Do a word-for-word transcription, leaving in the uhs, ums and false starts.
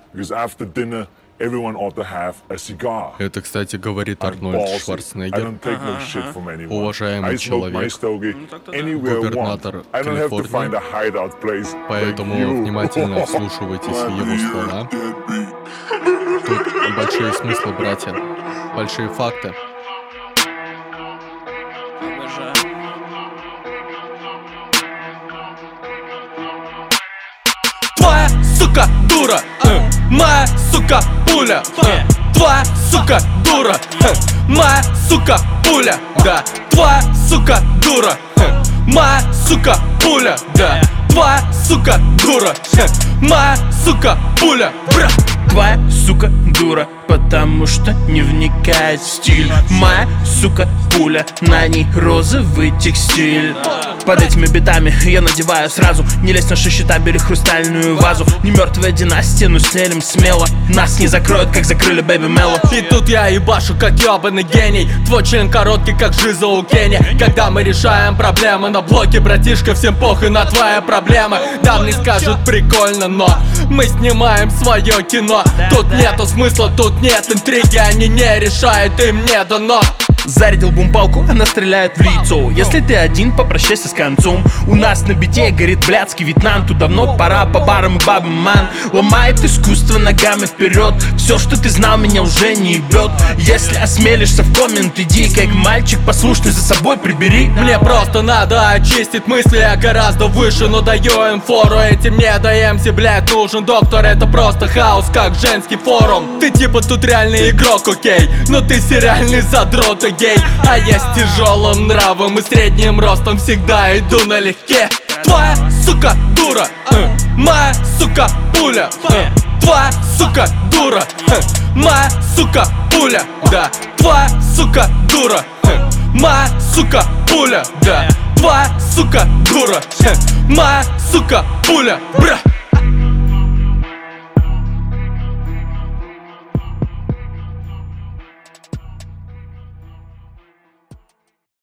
because after dinner everyone ought to have a cigar. Это, кстати, говорит I'm Арнольд ballsy. I Шварценеггер, don't take no shit from anyone. уважаемый I smoke my человек, stogie anywhere I want. губернатор I don't have to Калифорнии, find a hideout place поэтому like you. внимательно вслушивайтесь в его слова. Тут большие смыслы, братья, большие факты. Твоя сука дура, э, моя сука пуля, э, твоя сука дура, э, моя сука пуля, да, твоя сука дура, э, моя сука пуля, да, твоя сука дура, э, моя сука пуля, бра. Твоя сука дура, потому что не вникает в стиль. Моя сука пуля, на ней розовый текстиль. Под этими битами я надеваю сразу: не лезь на наши счета, бери хрустальную вазу. Не мертвая династия, но стелим смело. Нас не закроют, как закрыли Бэби Мелло. И тут я ебашу, как ебаный гений. Твой член короткий, как жиза у Кенни. Когда мы решаем проблемы на блоке, братишка, всем похуй на твои проблемы. Да, мне скажут прикольно, но мы снимаем свое кино. Тут нету смысла, тут нет интриги, они не решают, им не дано. Зарядил бумпалку, она стреляет в лицо. Если ты один, попрощайся с концом. У нас на бите горит блядский Вьетнам. Тут давно пора по барам и бабам, ман. Ломает искусство ногами вперед. Все, что ты знал, меня уже не ебет. Если осмелишься в коммент, иди как мальчик послушный, за собой прибери. Мне просто надо очистить мысли, я гораздо выше, но даю им фору. Этим не до эм си, блядь, нужен доктор. Это просто хаос, как женский форум. Ты типа тут реальный игрок, окей, но ты сериальный задрот, гей. А я с тяжелым нравом и средним ростом всегда иду налегке. Твоя сука дура, э, моя сука пуля, э, твоя сука дура, э, моя сука пуля, да, твоя сука дура, э, моя сука пуля, да, твоя сука дура, э, моя сука пуля, бра.